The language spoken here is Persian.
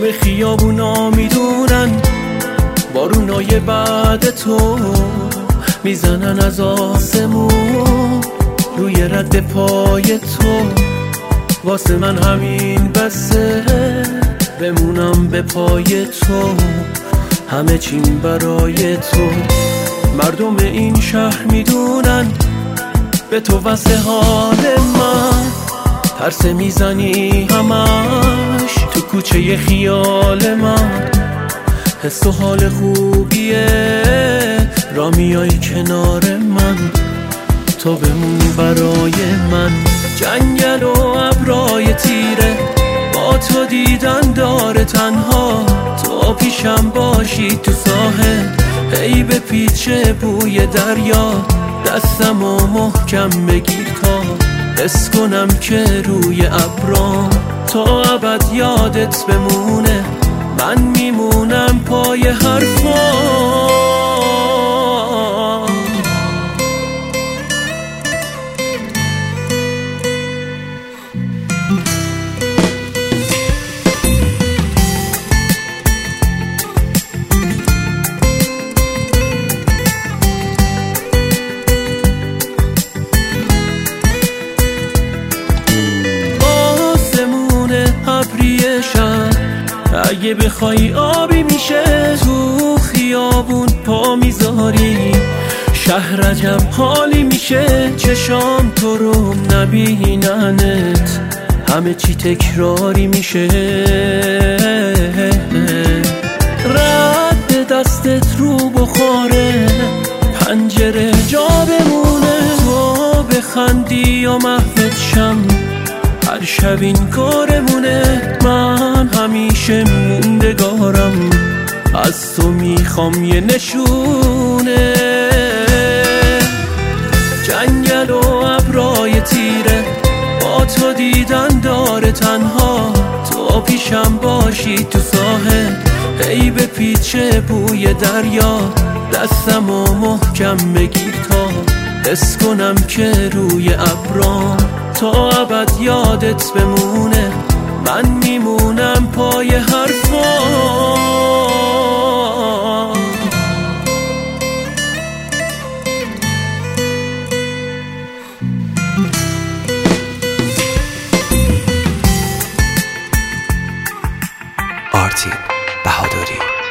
همه خیابونا میدونن بارونای بعد تو میزنن از آسمون روی رد پای تو. واسه من همین بسه بمونم به پای تو، همه چیم برای تو. مردم این شهر میدونن به تو واسه حال من پرسه میزنی همش تو کوچه خیال من. حس و حال خوبیه را میای کنار من، تو بمونی برای من. جنگل و ابرای تیره با تو دیدن داره تنها، تو پیشم باشی تو ساحل هی به پیچه بوی دریا. دستمو محکم بگیر تا حس کنم که روی ابرام تا ابد یادت بمونه. من میمونم پای حرفام. اگه بخوای آبی میشه تو خیابون پا میذاری، شهر عجب حالی میشه چشام تو رو نبیننت، همه چی تکراری میشه. رد دستت رو بخوره پنجره جا بمونه، تو بخندی یا محوت شم هر شب این کارمونه. من همیشه موندگارم از تو میخوام یه نشونه. جنگل و ابرای تیره با تو دیدن داره تنها، تو پیشم باشی تو ساحل هی به پیچه بوی دریا. دستمو محکم بگیر تا حس کنم که روی ابرام تا ابد یادت بمونه. من میمونم پای حرفام. آرتین بهادری.